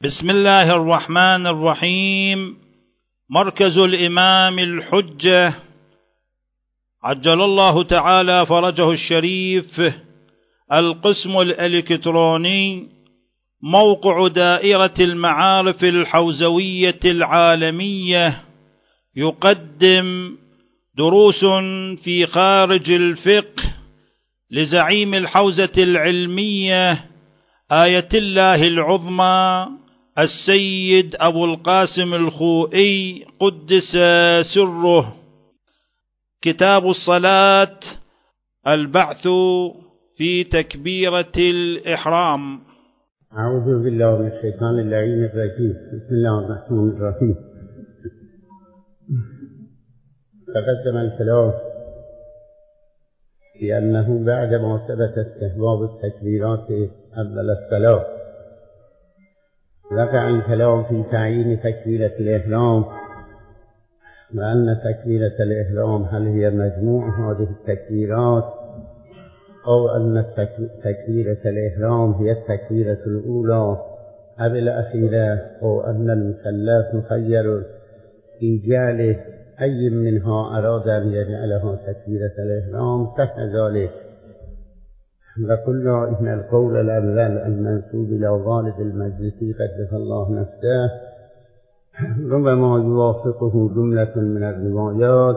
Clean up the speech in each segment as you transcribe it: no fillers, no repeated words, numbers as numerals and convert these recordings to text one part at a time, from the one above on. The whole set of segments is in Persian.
بسم الله الرحمن الرحيم. مركز الإمام الحجة عجل الله تعالى فرجه الشريف، القسم الإلكتروني، موقع دائرة المعارف الحوزوية العالمية، يقدم دروس في خارج الفقه لزعيم الحوزة العلمية آية الله العظمى السيد أبو القاسم الخوئي قدس سره. كتاب الصلاة، البعث في تكبيرة الإحرام. أعوذ بالله من الشيطان اللعين الرجيم. بسم الله الرحمن الرحيم. تقدم الكلام في أنه بعدما ثبت استحباب التكبيرات قبل الصلاة وقع الكلام في تعيين تكبيرة الإحرام، وأن تكبيرة الإحرام هل هي مجموع هذه التكبيرات أو أن تكبيرة الإحرام هي التكبيرة الأولى أو الأخيرة، أو أن المكلف مخير في جعل أي منها أراد أن يجعلها تكبيرة الإحرام صح ذلك. وقلنا إن القول الأول المنسوب إلى والد المجلس قدس الله نفسه ربما يوافقه جملة من الروايات،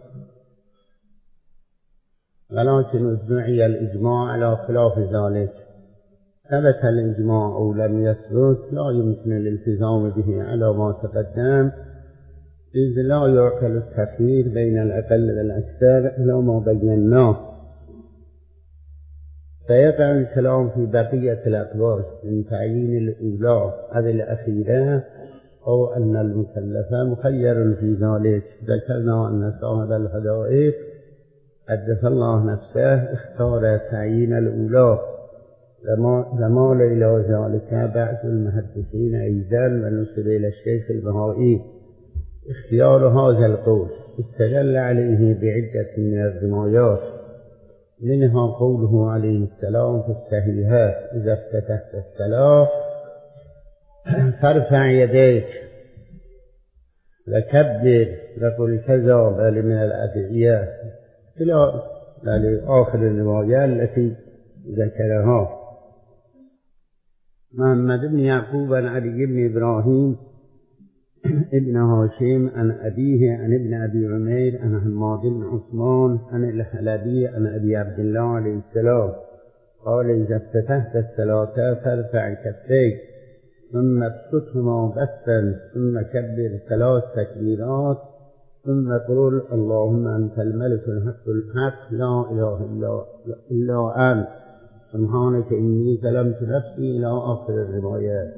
ولكن ادعي الإجماع على خلاف ذلك. ثبت الإجماع أو لم يثبت لا يمكن الالتزام به على ما تقدم، إذ لا يعقل التخيير بين الأقل والأكثر إلى ما بيناه. فيقع الكلام في بقية الأقوال من تعيين الأولى أو الأخيرة، أو أن المكلف مخير في ذلك. ذكرنا أن صاحب الحدائق قدس الله نفسه اختار تعيين الأولى، ومال إلى ذلك بعض المحدثين أيضا، ونسب إلى الشيخ البهائي اختيار هذا القول. استدل عليه بعدة من الروايات، منها قوله عليه السلام في الصحيحات: إذا افتتحت الصلاة فارفع يديك وكبر وقل كذا، بل من الأدعية إلى آخر الرواية التي ذكرها. محمد بن يعقوب عن علي بن إبراهيم ابن هاشم عن أبيه عن ابن أبي عمير عن حماد بن عثمان عن الحلبي عن أبي عبد الله عليه السلام قال: إذا افتتحت الصلاة فارفع كفيك ثم ابسطهما بسطا ثم كبر 3 تكبيرات ثم قل: اللهم أنت الملك الحق الحق لا إله إلا أنت سبحانك إني ظلمت نفسي إلى آخر الروايات.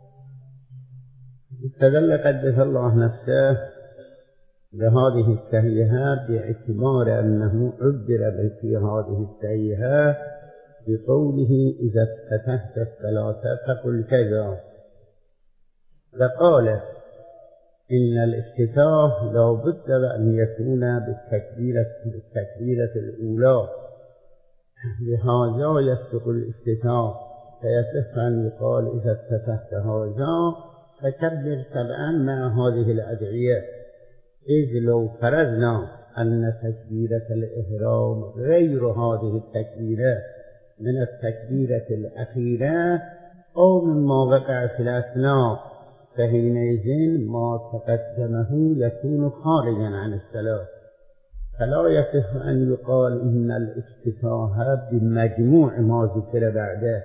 استدل قدس الله نفسه بهذه الصحيحة باعتبار أنه عبر في هذه الصحيحة بقوله: إذا افتتحت الصلاة فقل كذا، وقال: إن الافتتاح لا بد أن يكون بالتكبيرة الأولى، لهذا يسبق الافتتاح، فيصح أن يقال: إذا افتتحت هذا فكبر 7 مع هذه الأدعية، إذ لو فرضنا أن تكبيرة الإحرام غير هذه التكبيرة من التكبيرة الأخيرة أو مما وقع في الأثناء، فحينئذ ما تقدمه يكون خارجا عن الصلاة، فلا يصح أن يقال إن الافتتاح بمجموع ما ذكر بعده.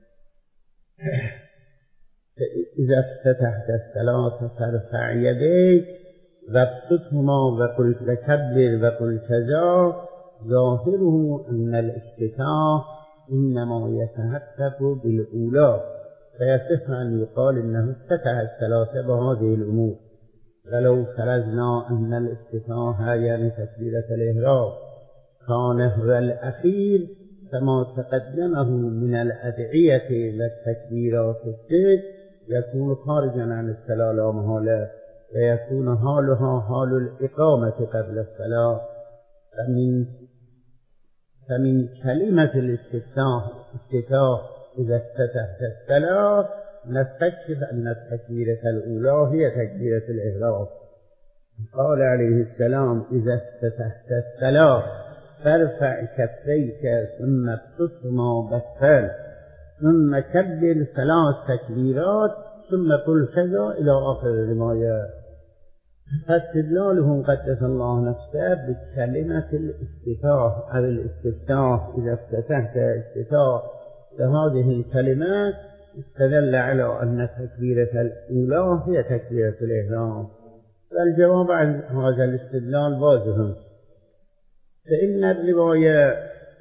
إذا افتتحت الصلاة فارفع يديك وابسطهما وقل كبر وقل كذا، ظاهره أن الافتتاح إنما يتحقق بالأولى، فيصح أن يقال إنه افتتح الصلاة بهذه الأمور. ولو فرضنا أن الافتتاح يعني تكبيرة الإحرام كان هو الأخير، فما تقدمه من الأدعية والتكبيرات الست يكون خارجا عن الصلاة لا محالة، ويكون حالها حال الإقامة قبل الصلاة. فمن كلمة الافتتاح إذا افتتحت الصلاة نستكشف أن التكبيرة الأولى هي تكبيرة الإحرام. قال عليه السلام: إذا افتتحت الصلاة فارفع كفيك ثم ابسطهما بسطا ثم كبر 3 تكبيرات ثم قل كذا إلى آخر الرواية. فاستدلاله قدس الله نفسه بكلمة الافتتاح أو الاستفتاح، إذا افتتحت افتتاح بهذه الكلمات استدل على أن التكبيرة الأولى هي تكبيرة الإحرام. والجواب عن هذا الاستدلال واضح، فإن الرواية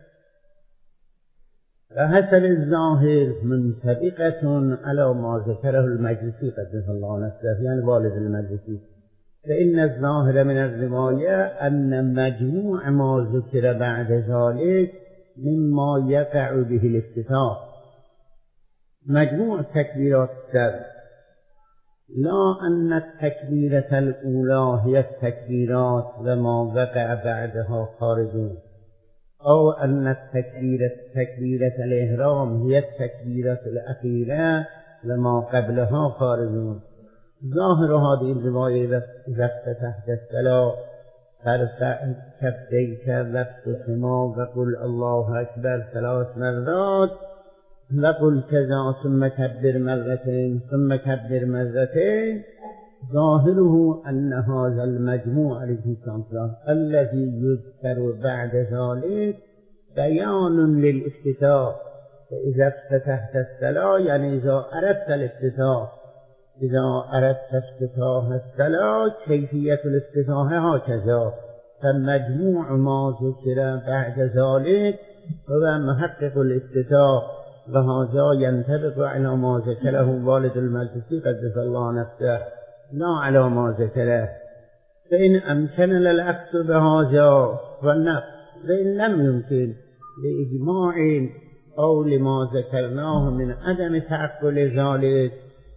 بحسب الظاهر منطبقة على ما ذكره المجلسي قدس الله نفسه، يعني والد المجلسي، فإن الظاهر من الرواية أن مجموع ما ذكر بعد ذلك مما يقع به الافتتاح، مجموع تكبيرات السبع، لا أن التكبيرة الأولى هي التكبيرات وما وقع بعدها خارجون، أو أن تكبيرة الإحرام هي التكبيرة الأخيرة وما قبلها خارجون. ظاهر هذه الرواية: إذا افتتحت الصلاة فارفع كفيك وابسطهما وقل الله أكبر 3 مرات وقل كذا ثم كبر مرتين ثم كبر مرتين. ظاهره أن هذا المجموع الذي يذكر بعد ذلك بيان للافتتاح. فإذا افتتحت الصلاة يعني إذا أردت الافتتاح، إذا أردت افتتاح الصلاة كيفية الافتتاح هكذا، فمجموع ما ذكر بعد ذلك هو محقق الافتتاح، وهذا ينطبق على ما ذكره والد المجلسي قدس الله نفسه لا على ما ذكره. فإن أمكننا الأخذ بهذا والنفس، فإن لم يمكن لإجماع أو لما ذكرناه من عدم تعقل ذلك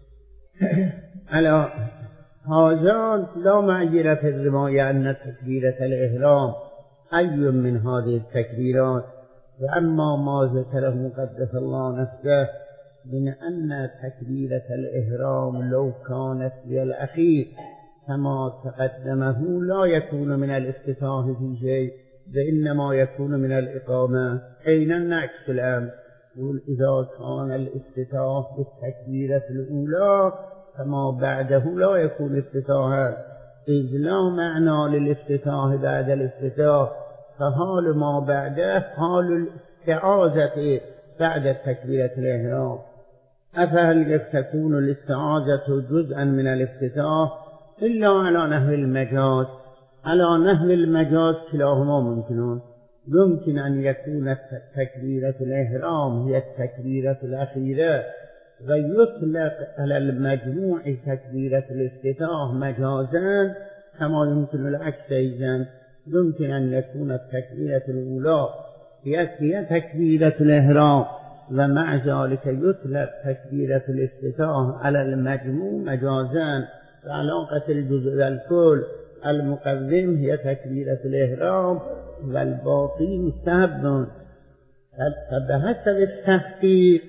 على هذا لا معير في الرواية أن تكبيرة الإحرام أي من هذه التكبيرات. وأما ما ذكره قدس الله نفسه من أن تكبيرة الإحرام لو كانت للأخير كما تقدمه لا يكون من الافتتاح في شيء، وإنما يكون من الإقامة، حين النعكس الأمر إذا كان الافتتاح بالتكبيرة الأولى فما بعده لا يكون افتتاحا، إذ لا معنى للافتتاح بعد الافتتاح، فحال ما بعده حال الاستعاذة بعد التكبيرة الإحرام. أفهل تكون الاستعاذة جزءا من الافتتاح إلا على نحو المجاز؟ على نحو المجاز كلاهما ممكنون. يمكن أن يكون تكبيرة الإحرام هي التكبيرة الأخيرة ويطلق على المجموع تكبيرة الافتتاح مجازا، كما يمكن العكس أيضا. يمكن أن يكون التكبيرة الأولى هي تكبيرة الإحرام ومع ذلك يطلق تكبيرة الافتتاح على المجموع مجازا، وعلاقة الجزء والكل المقدم هي تكبيرة الإحرام والباقي مستحب. فبحسب التحقيق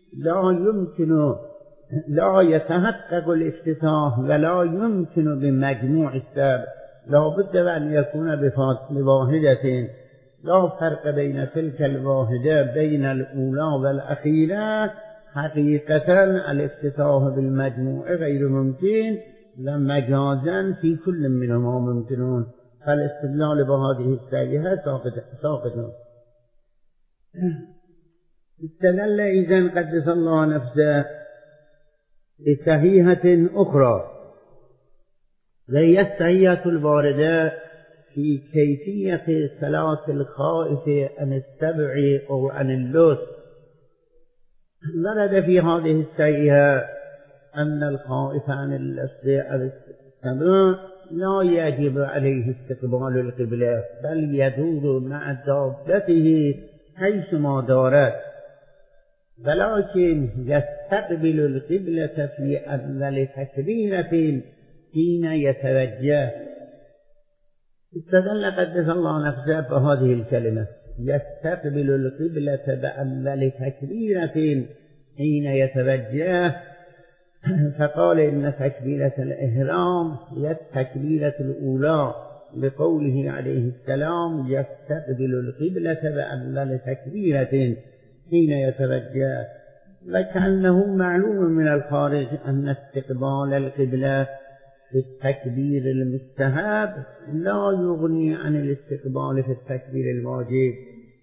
لا يتحقق الافتتاح ولا يمكن بمجموع السبع، لا بد أن يكون بواحدة، لا فرق بين تلك الواحدة بين الأولى والأخيرة. حقيقة الافتتاح بالمجموع غير ممكن، ومجازا في كل منهما ممكنون، فالاستدلال بهذه السيئة ساقط. استدل إذن قدس الله نفسه بصحيحة أخرى، وهي الصحيحة الواردة في كيفية صلاة الخائف عن السبع أو عن اللص. ورد في هذه الصحيحة أن الخائف عن اللص أو السبع لا يجب عليه استقبال القبلة، بل يدور مع دابته حيثما دارت، ولكن يستقبل القبلة في أول تكبيرة حين يتوجه. استدل قدس الله نفسه بهذه الكلمة: يستقبل القبلة بأول تكبيرة حين يتوجه، فقال إن تكبيرة الإحرام هي التكبيرة الأولى لقوله عليه السلام يستقبل القبلة بأول تكبيرة حين يتوجه. وكأنه معلوم من الخارج أن استقبال القبلة بالتكبير المستحب لا يغني عن الاستقبال في التكبير الواجب.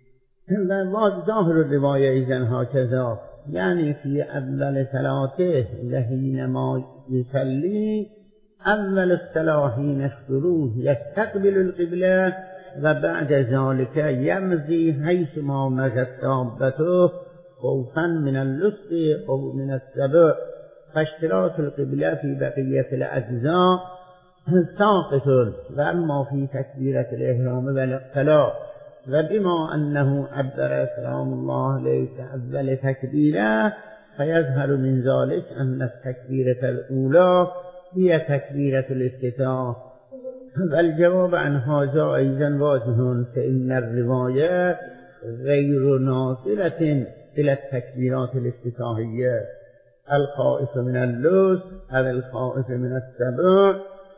ظاهر الرواية إذن هكذا، يعني في أول صلاته حينما يصلي أول الصلاة حين الشروع يستقبل القبلة، وبعد ذلك يمضي حيثما مضت دابته خوفا من اللص أو من السبع. فاشتراك القبلة في بقية الأجزاء ساقط، وأما في تكبيرة الإحرام فلا. وبما أنه عبر سلام الله عليه أول تكبيرة فيظهر من ذلك أن التكبيرة الأولى هي تكبيرة الافتتاح. والجواب عن هذا أيضا واضح، فإن الرواية غير ناظرة إلى التكبيرات الافتتاحية. الخائف من اللص أو الخائف من السبع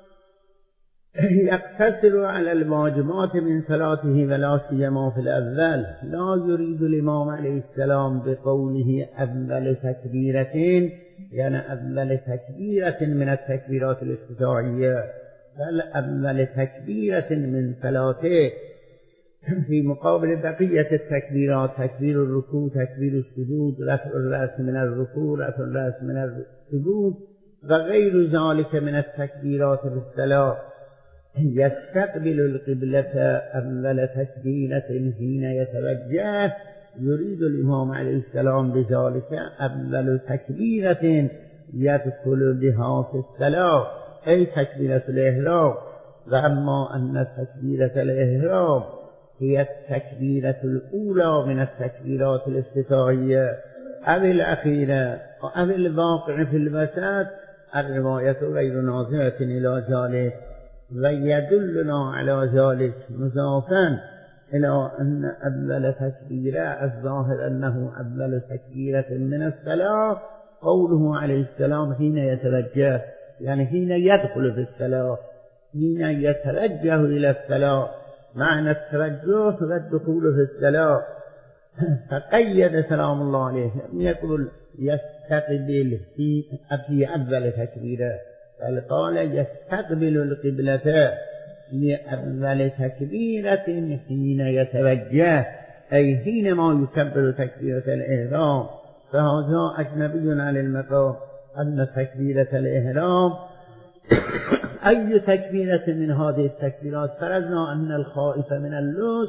يقتصر على الواجبات من صلاته ولا سيما في الأول. لا يريد الإمام عليه السلام بقوله أول تكبيرة يعني أول تكبيرة من التكبيرات الافتتاحية، بل أول تكبيرة من صلاته، في مقابل بقية التكبيرات تكبير الركوع، تكبير السجود، رفع الرأس من الركوع، رفع الرأس من السجود وغير ذلك من التكبيرات في الصلاة. يستقبل القبلة أول تكبيرة حين يتوجه، يريد الإمام عليه السلام بذلك أول تكبيرة يدخل بها في الصلاة أي تكبيرة الإحرام. وأما أن تكبيرة الإحرام هي التكبيرة الأولى من التكبيرات الافتتاحية أو الأخيرة أو الواقع في الوسط، الرواية غير ناظرة إلى ذلك. ويدلنا على ذلك مضافا إلى أن أول تكبيرة الظاهر أنه أول تكبيرة من الصلاة قوله عليه السلام حين يتوجه، يعني حين يدخل في الصلاة، حين يتوجه إلى الصلاة، معنى التوجه والدخول في الصلاة. فقيد سلام الله عليه، يقول يستقبل في أول تكبيرة، بل قال يستقبل القبلة في أول تكبيرة حين يتوجه، أي حينما يكبر تكبيرة الإحرام. فهذا أجنبي عن المقام أن تكبيرة الإحرام أي تكبيرة من هذه التكبيرات. فرضنا أن الخائف من اللص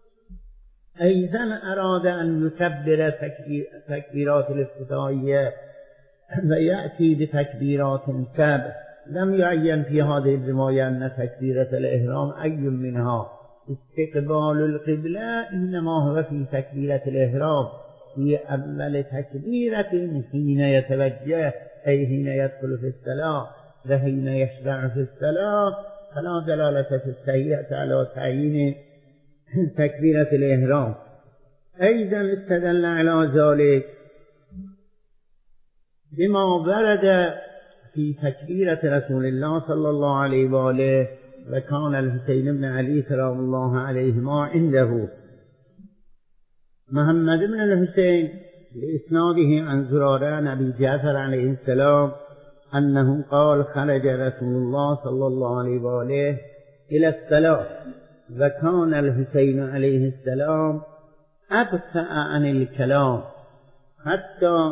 أيضا أراد أن يكبر تكبيرات الافتتاحية ويأتي بتكبيرات سبع، لم يعين في هذه الرواية أن تكبيرة الإحرام أي منها. استقبال القبلة إنما هو في تكبيرة الإحرام في أول تكبيرة حين يتوجه، أي حين يدخل في الصلاة وحين يشرع في الصلاة. فلا دلالة في السيئة على تعيين تكبيرة الإحرام. أيضا استدل على ذلك بما ورد في تكبيرة رسول الله صلى الله عليه وآله، وكان الحسين بن علي سلام الله عليهما عنده. محمد بن الحسين بإسناده عن زرارة أبي جعفر عليه السلام أنه قال خرج رسول الله صلى الله عليه وآله إلى الصلاة، وكان الحسين عليه السلام أبطأ عن الكلام حتى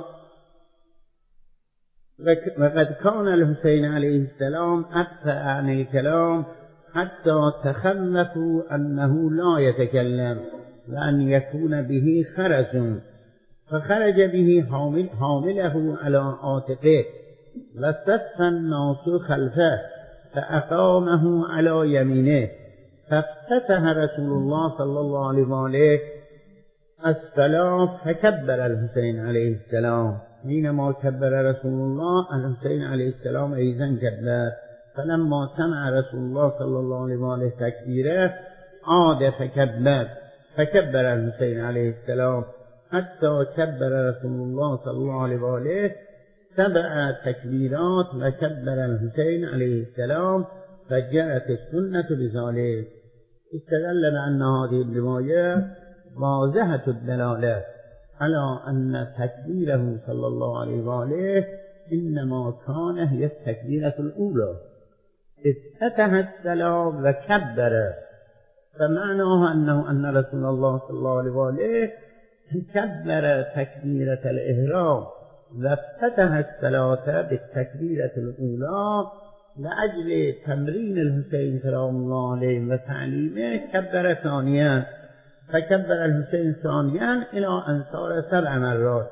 وقد كان الحسين عليه السلام أبطأ عن الكلام حتى تخلفوا أنه لا يتكلم وأن يكون به خرس، فخرج به حامله على عاتقه وصف الناس خلفه فأقامه على يمينه. فافتتح رسول الله صلى الله عليه وآله الصلاة فكبر الحسين عليه السلام. حينما كبر رسول الله الحسين عليه السلام أيضا كبر. فلما سمع رسول الله صلى الله عليه وآله تكبيره عاد فكبر الحسين عليه السلام حتى كبر رسول الله صلى الله عليه وآله 7 تكبيرات وكبر الحسين عليه السلام فجرت السنة بذلك. استدل بأن هذه الرواية واضحة الدلالة على أن تكبيره صلى الله عليه وآله إنما كان هي التكبيرة الأولى، افتتح الصلاة وكبر، فمعناه أن رسول الله صلى الله عليه وآله كبر تكبيرة الإحرام وافتتح الصلاة بالتكبيرة الأولى لأجل تمرين الحسين سلام الله عليه وتعليمه. كبر ثانيا، فكبر الحسين ثانيا إلى أن صار 7 مرات.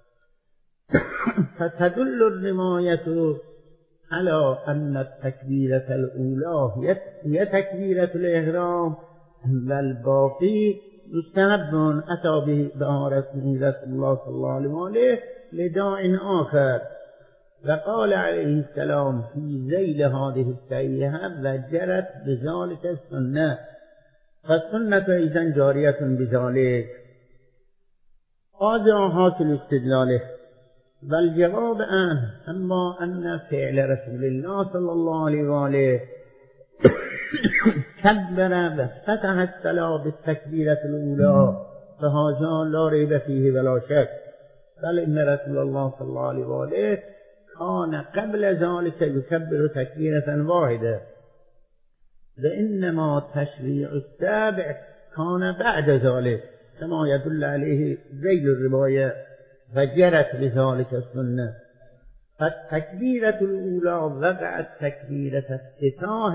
فتدل الرواية على أن التكبيرة الأولى هي تكبيرة الإحرام والباقي مستحب أتى به رسول الله صلى الله عليه وآله لداع آخر. وقال عليه السلام في ذيل هذه السيئة وجرت بذلك السنة، فالسنة إذن جارية بذلك. هذا حاصل استدلاله. والجواب أما أن فعل رسول الله صلى الله عليه وآله كبر وافتتح الصلاة بالتكبيرة الأولى فهذا لا ريب فيه ولا شك، بل إن رسول الله صلى الله عليه وآله كان قبل ذلك يكبر تكبيرة واحدة، وإنما تشريع السابع كان بعد ذلك كما يدل عليه ذيل الرواية، فجرت بذلك السنة. فالتكبيرة الأولى وقعت تكبيرة افتتاح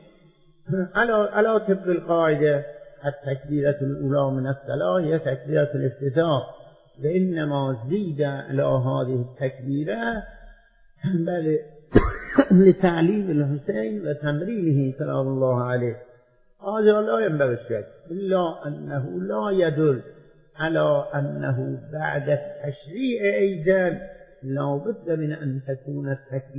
على طبق القاعدة. التكبيرة الأولى من الصلاة هي تكبيرة الافتتاح، وإنما زيد على هذه التكبيرة بل لتعليم الحسين وتمرينه سلام الله عليه. هذا لا ينبغي الشك، إلا أنه لا يدل على أنه بعد التشريع أيضا لا بد من أن تكون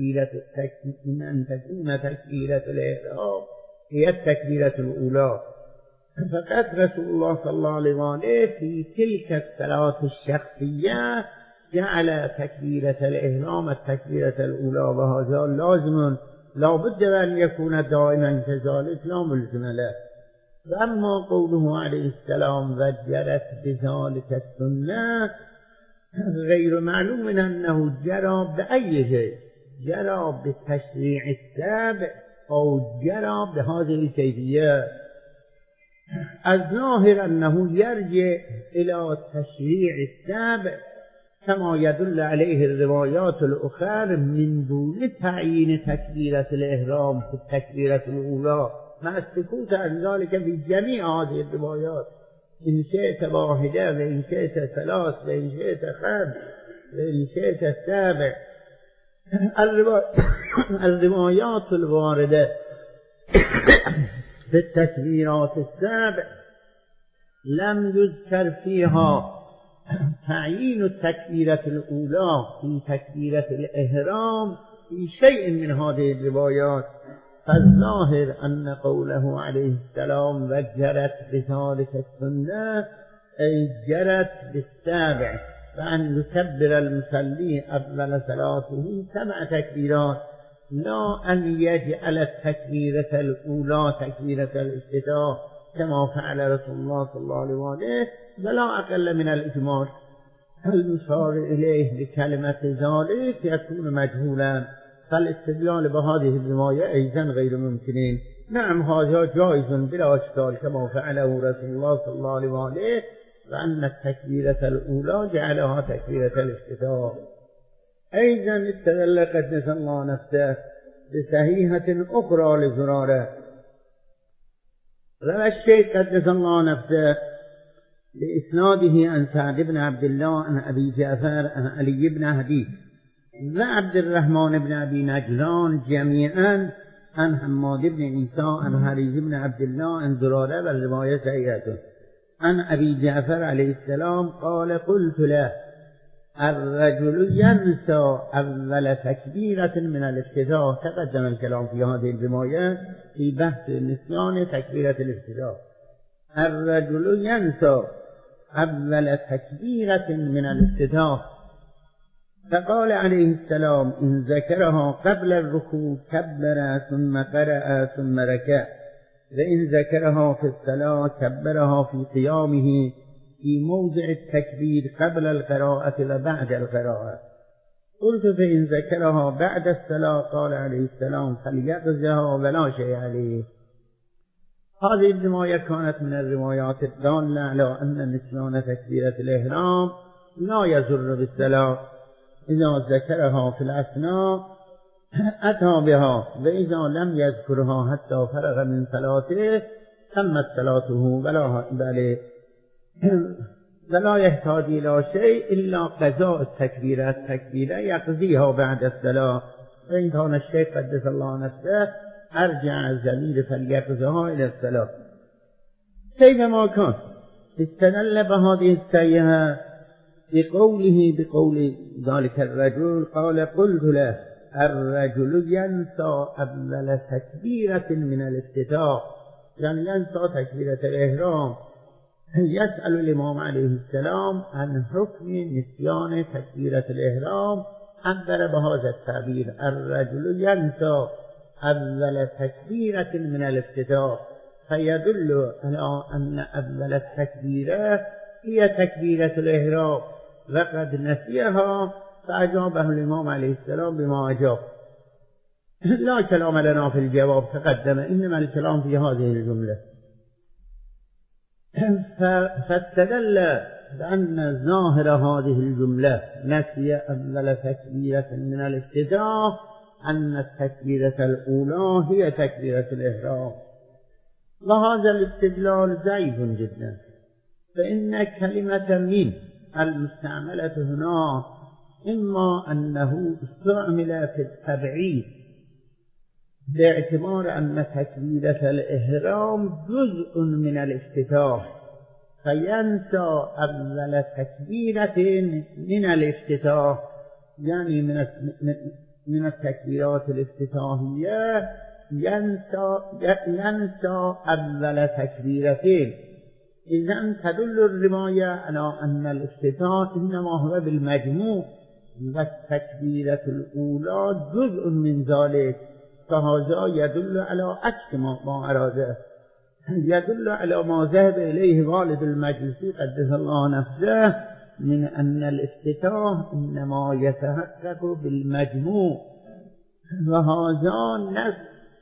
تكبيرة الإحرام هي التكبيرة الأولى. فقد رسول الله صلى الله عليه وآله في تلك الصلاة الشخصية جعل تكبيرة الإحرام التكبيرة الأولى، وهذا لازم لا بد أن يكون دائما كذلك، لا ملزم له. وأما قوله عليه السلام وجرت بذلك السنة غير معلوم أنه جرى بأي شيء، جرى بالتشريع السابع أو جرى بهذه الكيفية. الظاهر أنه يرجع إلى التشريع السابع كما يدل عليه الروايات الأخرى من دون تعيين تكبيرة الإحرام في التكبيرة الأولى، مع السكوت عن ذلك في جميع هذه الروايات، إن شئت واحدة وإن شئت 3 وإن شئت 5 وإن شئت 7. الروايات الواردة في التكبيرات السابع لم يذكر فيها تعيين التكبيرة الأولى في تكبيرة الإحرام في شيء من هذه الروايات. فالظاهر أن قوله عليه السلام وجرت بذلك السنة أي جرت بالسابع، فأن يكبر المصلي أول صلاته 7 تكبيرات، لا أن يجعل التكبيرة الأولى تكبيرة الافتتاح كما فعل رسول الله صلى الله عليه وآله، ولا أقل من الإجمال. المشار إليه بكلمة ذلك يكون مجهولا، فالاستدلال بهذه الرواية أيضا غير ممكنين. نعم هذا جائز بلا إشكال كما فعله رسول الله صلى الله عليه وآله، وأن التكبيرة الأولى جعلها تكبيرة الافتتاح. أيضا استدل قدس الله نفسه بصحيحة أخرى لزرارة. روى الشيخ قدس الله نفسه بإسناده عن سعد بن عبد الله عن أبي جعفر عن علي بن هدي وعبد الرحمن بن أبي نجلان جميعا عن حماد بن عيسى عن حريز بن عبد الله عن زرارة، والرواية صحيحة. عن أبي جعفر عليه السلام قال قلت له الرجل ينسى أول تكبيرة من الافتتاح. تقدم الكلام في هذه الرواية في بحث نسيان تكبيرة الافتتاح. الرجل ينسى أول تكبيرة من الافتتاح فقال عليه السلام إن ذكرها قبل الركوع كبر ثم قرأ ثم ركع، وإن ذكرها في الصلاة كبرها في قيامه في موضع التكبير قبل القراءة وبعد القراءة. قلت فإن ذكرها بعد الصلاة قال عليه السلام فليقضها ولا شيء عليه. هذه الرواية كانت من الروايات الدالة على أن نسيان تكبيرة الإحرام لا يضر بالصلاة، إذا ذكرها في الأثناء أتى بها، وإذا لم يذكرها حتى فرغ من صلاته تمت صلاته ولا يحتاج إلى شيء إلا قضاء التكبيرة يقضيها بعد الصلاة. وإن كان الشيخ قدس الله نفسه أرجع الزمير فليقضها إلى الصلاة. كيفما كان استدل بهذه السيئة بقول ذلك الرجل قال قلت له الرجل ينسى أول تكبيرة من الافتتاح، يعني ينسى تكبيرة الإحرام. يسأل الإمام عليه السلام عن حكم نسيان تكبيرة الإحرام، عبر بهذا التعبير الرجل ينسى أول تكبيرة من الافتتاح، فيدل على أن أول التكبيرة هي تكبيرة الإحرام وقد نسيها، فأجابه الإمام عليه السلام بما أجاب. لا كلام لنا في الجواب تقدم، إنما الكلام في هذه الجملة. فاستدل بأن ظاهر هذه الجملة نسي أول تكبيرة من الافتتاح أن التكبيرة الأولى هي تكبيرة الإحرام، وهذا الاستدلال ضعيف جدا، فإن كلمة من المستعملة هنا إما أنه استعمل في التبعيد باعتبار أن تكبيرة الإحرام جزء من الافتتاح، فينسى أول تكبيرة من الافتتاح، يعني من التكبيرات الافتتاحية ينسى أول تكبيرتين. إذن تدل الرواية على أن الافتتاح إنما هو بالمجموع، والتكبيرة الأولى جزء من ذلك، فهذا يدل على عكس ما أراده، يدل على ما ذهب إليه والد المجلسي قدس الله نفسه من أن الافتتاح إنما يتحقق بالمجموع، وهذا نص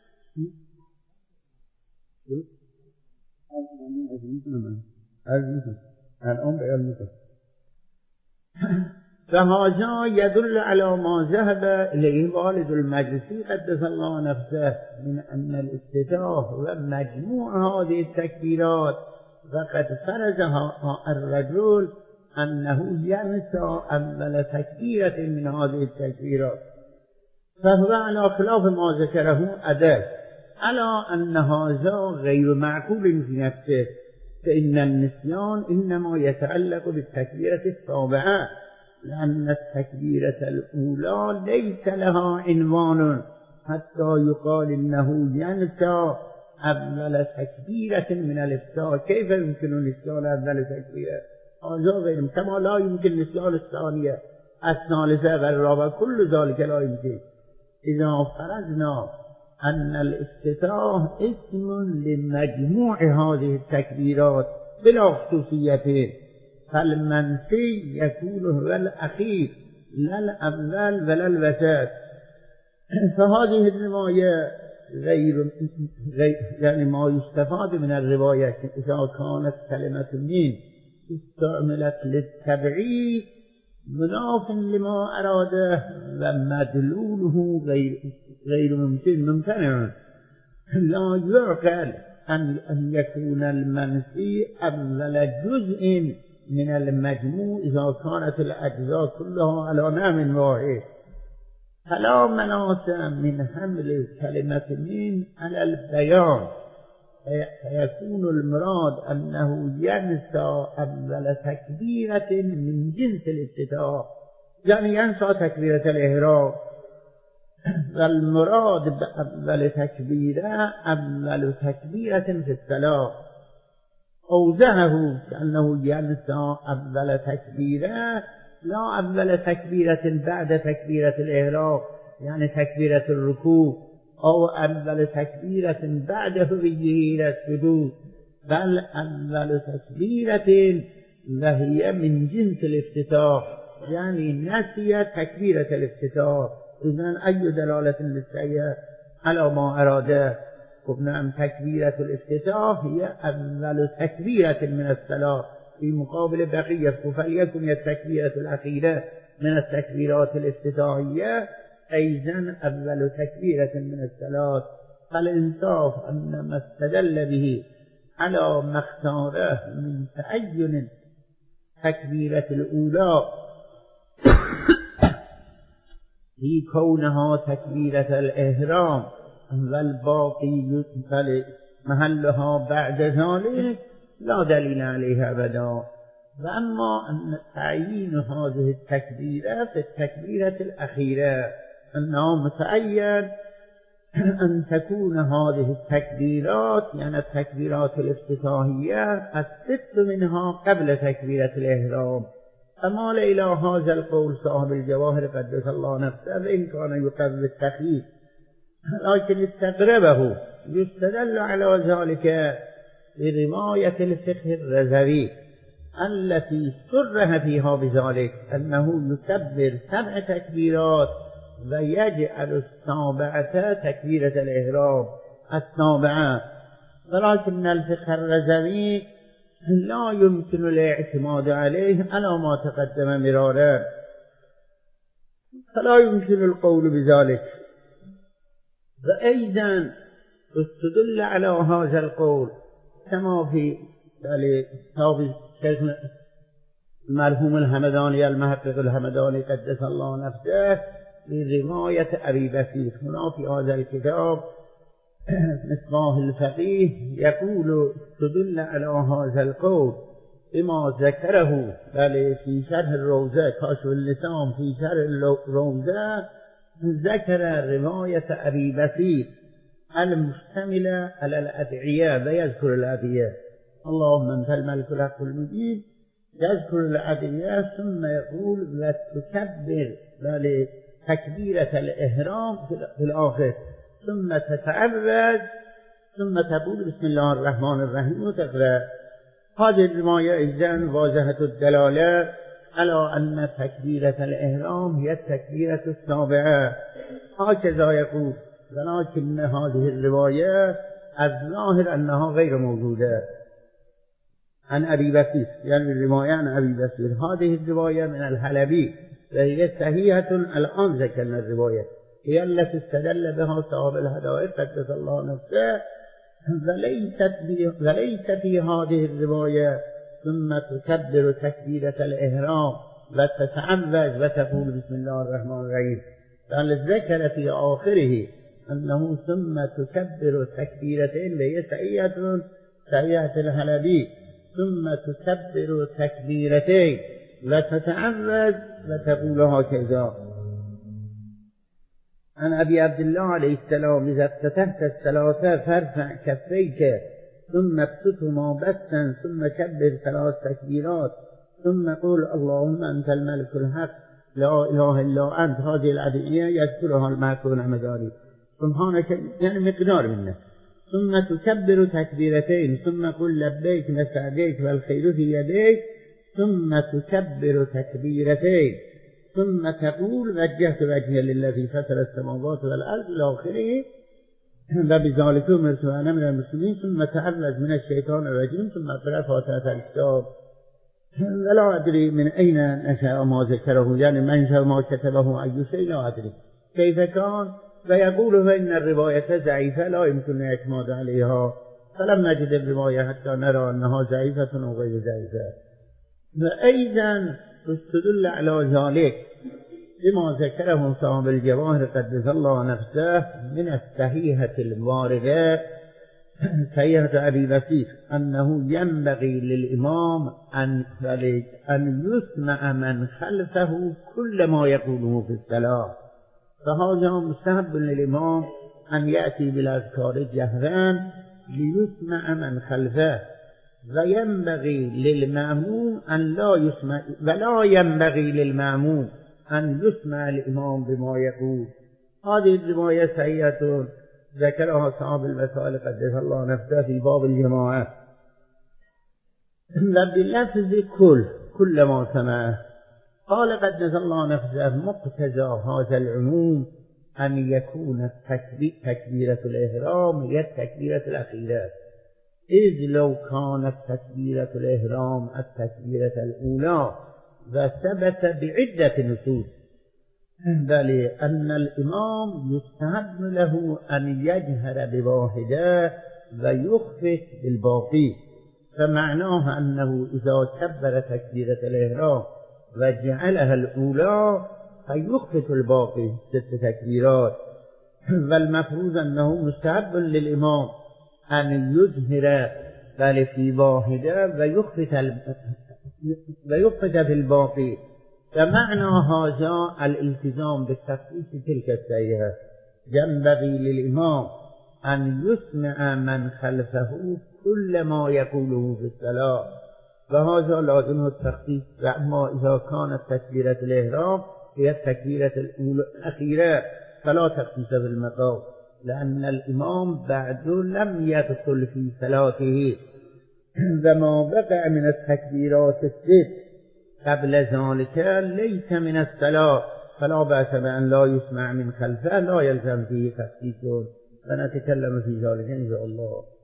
فهذا يدل على ما ذهب إليه والد المجلسي قدس الله نفسه من أن الافتتاح ومجموع هذه التكبيرات فقد فرزها الرجل أنه ينسى أول تكبيرة من هذه التكبيرات، فهو على خلاف ما ذكره أدل على أن هذا غير معقول في نفسه، فإن النسيان إنما يتعلق بالتكبيرة السابعة، لأن التكبيرة الأولى ليس لها عنوان حتى يقال إنه ينسى أول تكبيرة من الافتتاح. كيف يمكن نسيان أول تكبيرة؟ هذا غير، كما لا يمكن نسيان الثانية الثالثة والرابعة، كل ذلك لا يمكن. إذا فرضنا أن الافتتاح اسم لمجموع هذه التكبيرات بلا خصوصيتين، فالمنفي يكون هو الأخير لا الأول ولا الوسط. فهذه الرواية غير يعني ما يستفاد من الرواية إذا كانت كلمة من استعملت للتبعيد مناف لما أراده ومدلوله غير ممتنع. لا يعقل أن يكون المنفي أول جزء من المجموع إذا كانت الأجزاء كلها على نحو واحد، فلا مناس من حمل كلمة من على البيان، فيكون المراد أنه ينسى أول تكبيرة من جنس الافتتاح، يعني ينسى تكبيرة الإحرام، والمراد بأول تكبيرة أول تكبيرة في الصلاة. أوزعه كأنه ينسى أول تكبيرة لا اول تکبیرة بعد تکبیرة الإحرام يعني تكبيرة الركوع أو أول تكبيرة بعد هويه إلى السجود، بل أول تكبيرة وهي من جنس الافتتاح، يعني نسي تكبيرة الافتتاح. إذن أي دلالة للسيئة على ما أراده؟ قلنا أن تكبيرة الافتتاح هي أول تكبيرة من الصلاة في مقابل بقية، فليكن التكبيرة الأخيرة من التكبيرات الافتتاحية أيضا أول تكبيرة من الصلاة. فالإنصاف أن ما استدل به على ما اختاره من تعين تكبيرة الأولى في كونها تكبيرة الإحرام والباقي محلها بعد ذلك لا دليل عليها أبدا. وأما أن تعيين هذه التكبيرة في التكبيرة الأخيرة أنه متعين أن تكون هذه التكبيرات يعني التكبيرات الافتتاحية الست منها قبل تكبيرة الإحرام. فمال إلى هذا القول صاحب الجواهر قدس الله نفسه وإن كان يقرر التخييف، لكن استقربه يستدل على ذلك برواية الفقه الرزوي التي صرح فيها بذلك أنه يكبر 7 تكبيرات ويجعل السابعة تكبيرة الإحرام السابعة. ولكن الفقه الرزوي لا يمكن الاعتماد عليه على ما تقدم مرارا، فلا يمكن القول بذلك. وأيضا استدل على هذا القول كما في كتاب شيخ المرحوم الهمداني المحقق الهمداني قدس الله نفسه برواية أبي بكير. هنا في هذا الكتاب مصباح الفقيه يقول استدل على هذا القول بما ذكره في شرح الروضة كاشف اللسان في شرح الروضة، ذكر رواية أبي بكير المشتملة على الأدعية ويذكر الأدعية اللهم أنت الملك الحق المبين، يذكر الأدعية ثم يقول وتكبر تكبيرة الإحرام في الآخر ثم تتعوذ ثم تقول بسم الله الرحمن الرحيم وتقرأ. هذه الرواية إذن واضحة الدلالة على أن تكبيرة الإحرام هي التكبيرة السابعة هكذا يقول. ولكن هذه الرواية الظاهر أنها غير موجودة عن أبي بكير، يعني الرواية عن أبي بكير. هذه الرواية من الحلبي وهي صحيحة. الآن ذكرنا الرواية هي التي استدل بها صاحب الهدائر قدس الله نفسه، وليس في هذه الرواية ثم تكبر تكبيرة الإحرام وتتعوذ وتقول بسم الله الرحمن الرحيم، بل ذكر في آخره أنه ثم تكبر تكبيرتين وهي صحيحة الحلبي ثم تكبر تكبيرتين وتتعوذ وتقول هكذا. عن أبي عبد الله عليه السلام إذا افتتحت الصلاة فارفع كفيك ثم ابسطهما بسطا ثم كبر 3 تكبيرات ثم قل اللهم أنت الملك الحق لا إله إلا أنت. هذه الأدعية يذكرها المحقق الهمداني سبحانك يعني مقدار منه. ثم تكبر تكبيرتين ثم قل لبيك وسعديك والخير في يديك ثم تكبر تكبيرتين ثم تقول وجهت وجهي للذي فطر السماوات والأرض إلى آخره وبذلك أمرت وأنا من المسلمين. ثم تعوذ من الشيطان الرجيم ثم اقرأ فاتحة الكتاب. ولا أدري من أين نشأ ما ذكره، يعني من شاء ما كتبه أي شيء لا أدري كيف كان. ويقول فإن الرواية ضعيفة لا يمكن الاعتماد عليها، فلم نجد الرواية حتى نرى أنها ضعيفة أو غير ضعيفة. وأيضا استدل على ذلك بما ذكره صاحب الجواهر قدس الله نفسه من الصحيحة الواردة صحيحة أبي بكير أنه ينبغي للإمام أن يسمع من خلفه كل ما يقوله في الصلاة، فهذا مستحب للإمام أن يأتي بالأذكار جهرا ليسمع من خلفه. وينبغي للمأموم أن لا يسمع ولا ينبغي للمأموم أن يسمع الإمام بما يقول. هذه الرواية صحيحة ذكرها أصحاب المسائل قدس الله نفسه في باب الجماعة وبلفظ كل ما سمعه. قال قدس الله نفسه مقتضى هذا العموم أن يكون تكبيرة الإحرام هي التكبيرة الأخيرة، إذ لو كانت تكبيرة الإحرام التكبيرة الأولى وثبت بعدة نصوص بل أن الإمام يستحب له أن يجهر بواحدة ويخفت بالباقي، فمعناه أنه إذا كبر تكبيرة الإحرام وجعلها الأولى فيخفت الباقي 6 تكبيرات، والمفروض أنه مستحب للإمام أن يجهر بل في واحدة ويخفت في الباقي، فمعنى هذا الالتزام بالتخفيف تلك السيئة. ينبغي للإمام أن يسمع من خلفه كل ما يقوله في الصلاة، وهذا لازم التخفيف. وأما إذا كانت تكبيرة الإحرام هي التكبيرة الأخيرة فلا تخفيف في المقام، لأن الإمام بعد لم يدخل في صلاته، وما بقع من التكبيرات 6 قبل ذلك ليس من الصلاة، فلا بأس بأن لا يسمع من خلفه، لا يلزم فيه تخفيف، ونتكلم في ذلك إن شاء الله.